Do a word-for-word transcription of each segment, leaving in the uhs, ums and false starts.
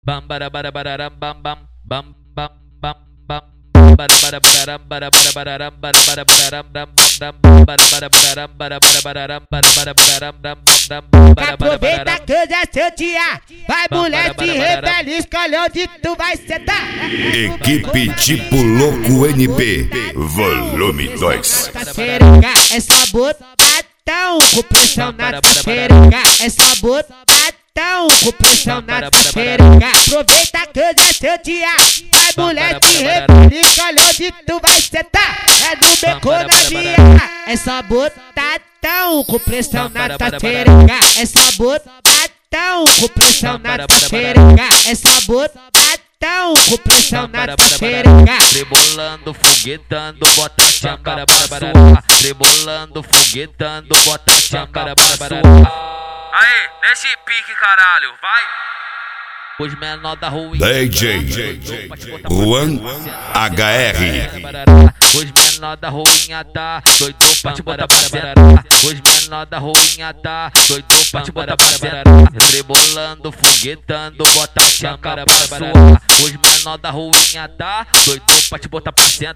Bam bara bara bararam bam bam bam bam bam bam bara bara bararam bara bara bararam bara bara bararam ram ram bara bara bararam bara bara bararam bara bara bararam ram ram. Aproveita que hoje é seu dia, vai mulher se rebelde, escolhe onde tu vai sentar. Equipe Tipo Louco N P, volume dois. Xereca é só botadão, com pressão na xereca é só botadão, com pressão na xereca. Aproveita que hoje é seu dia, vai mulher se rebelde, escolhe onde tu vai sentar. É no beco na via, é só botadão, com pressão na xereca é só botadão, com pressão na xereca é só botadão, com pressão na xereca. Rebolando, foguetando, bota a tchaca pra sua. Rebolando, foguetando, bota a tchaca pra sua. Aí, nesse pique, caralho, vai! Os menor da rua D J Juan H R. Os menor da ruinha tá doido pra te botar pra sentar. Os menor da ruinha tá doido pra te botar pra sentar. Rebolando, foguetando, bota a tchaca pra sua. Os menor da ruinha tá doido pra te botar pra sentar.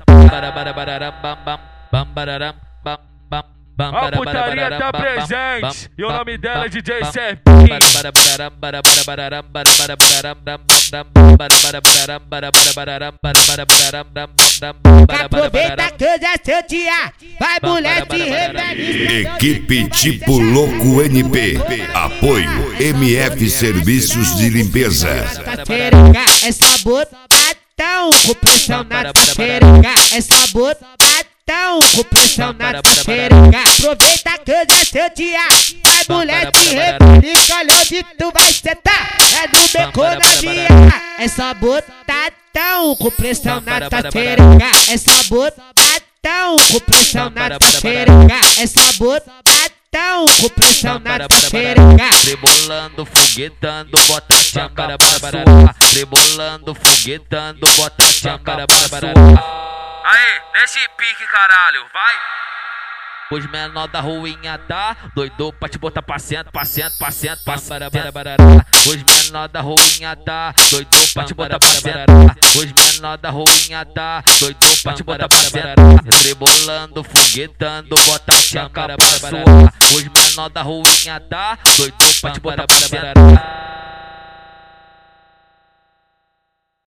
A putaria tá presente e o nome dela é D J Serpinho. Aproveita que hoje é seu dia, vai mulher se rebelde. Equipe Tipo Louco N P, apoio M F Serviços de Limpeza. Xereca é só botadão, com pressão na xereca é só botadão, com pressão na xereca. Aproveita que hoje é seu dia, vai mulher se rebelde, escolhe onde tu vai sentar. É no beco na via, é só botadão, com pressão na xereca é só botadão, com pressão na xereca é só botadão, com pressão na xereca. Rebolando, foguetando, bota a tchaca pra sua. Rebolando, foguetando, bota a tchaca pra sua. Aí, nesse pique, caralho, vai! Os menor da ruinha tá doido pra te botar pra cento, pra cento, pra cento, pra cento. Os menor da ruinha tá doido pra te botar pra cento. Os menor da ruinha tá doido pra te botar pra cento. Rebolando, foguetando, bota a tchaca pra sua. Os menor da ruinha tá doido pra te botar pra cento.